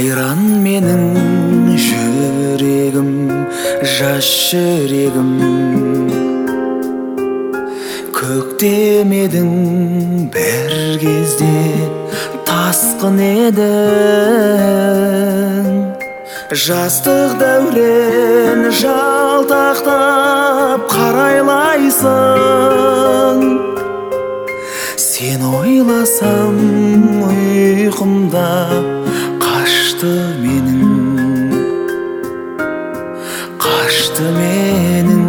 Қайран менің жүрегім, жас жүрегім. Көктемедің бір кезде тасқын едің. Жастық дәурен жалтақтап қарайлайсың. Сен ойласам ұйқымда қашты менің.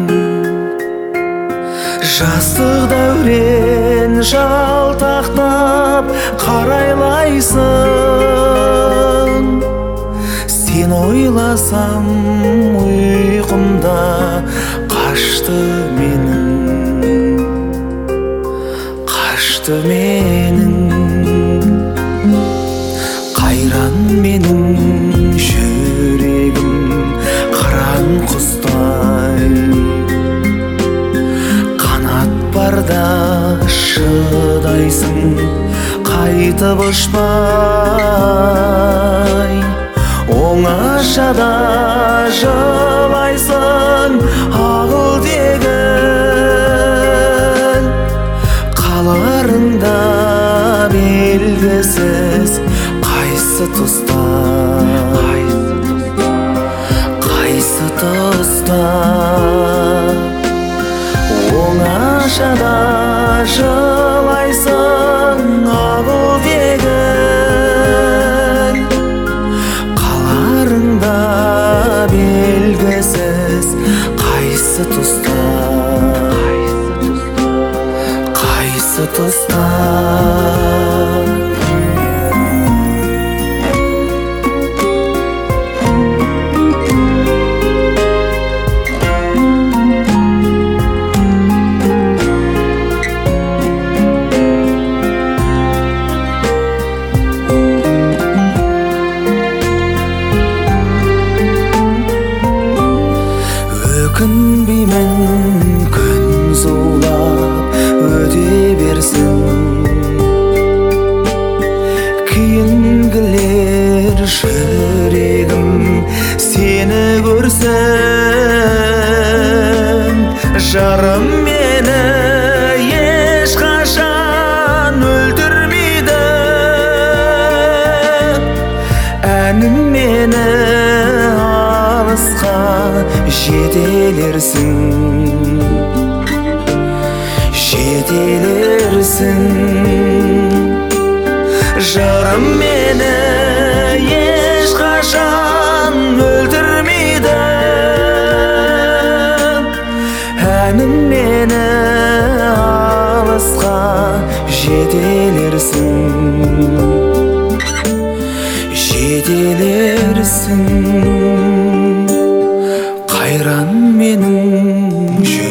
Жастық дәурен жалтақтап қарайлайсың. Сен ойласам ұйқымда қашты менің. Қайран менің жүрегім, қыран құстай. Қанат барда шыдайсың, қайтып ұшпай. Оңашада жылайсың, ағыл-тегіл. Қаларыңда белгісіз қайсы тұста, оңашада жылайсың, ағыл-тегіл. Қаларыңда белгісіз қайсы тұста, қайсы тұста. Өкінбеймін күн зулап өте берсін. Кейінгілер жүрегім сені көрсін. Жарым мені ешқашан өлтірмейді. Әнім мені алысқа жетелерсің. Жарым мені ешқашан өлтірмейді. Әнім мені алысқа жетелерсің. Қайран менің